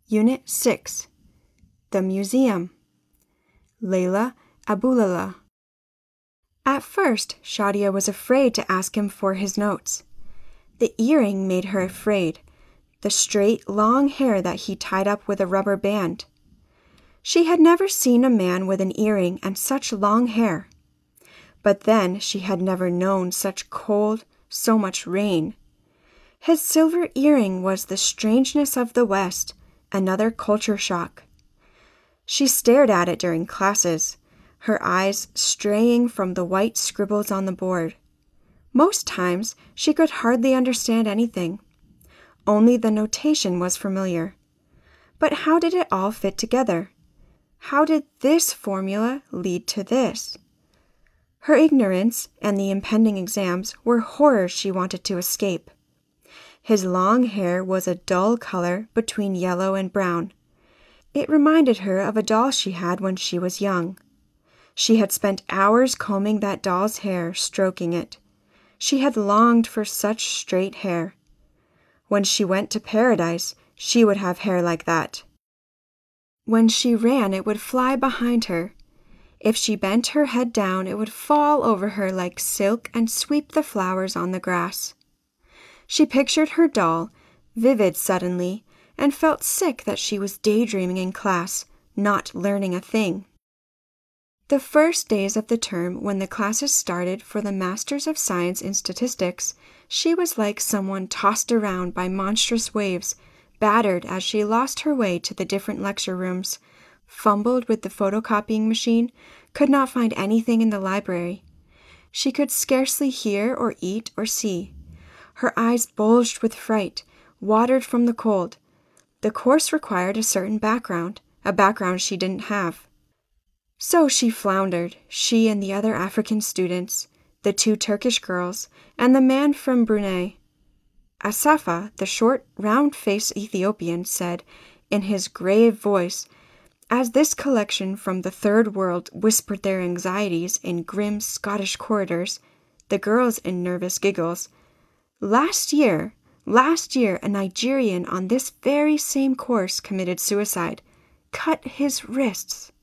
Unit 6. The Museum. Layla Abulala. At first, Shadia was afraid to ask him for his notes. The earring made her afraid, the straight, long hair that he tied up with a rubber band. She had never seen a man with an earring and such long hair. But then she had never known such cold, so much rain. His silver earring was the strangeness of the West, another culture shock. She stared at it during classes, her eyes straying from the white scribbles on the board. Most times, she could hardly understand anything. Only the notation was familiar. But how did it all fit together? How did this formula lead to this? Her ignorance and the impending exams were horrors she wanted to escape. His long hair was a dull color between yellow and brown. It reminded her of a doll she had when she was young. She had spent hours combing that doll's hair, stroking it. She had longed for such straight hair. When she went to paradise, she would have hair like that. When she ran, it would fly behind her. If she bent her head down, it would fall over her like silk and sweep the flowers on the grass. She pictured her doll, vivid suddenly, and felt sick that she was daydreaming in class, not learning a thing. The first days of the term, when the classes started for the Masters of Science in Statistics, she was like someone tossed around by monstrous waves, battered as she lost her way to the different lecture rooms, fumbled with the photocopying machine, could not find anything in the library. She could scarcely hear or eat or see. Her eyes bulged with fright, watered from the cold. The course required a certain background, a background she didn't have. So she floundered, she and the other African students, the 2 Turkish girls, and the man from Brunei. Asafa, the short, round-faced Ethiopian, said, in his grave voice, as this collection from the Third World whispered their anxieties in grim Scottish corridors, the girls in nervous giggles, Last year, a Nigerian on this very same course committed suicide, cut his wrists.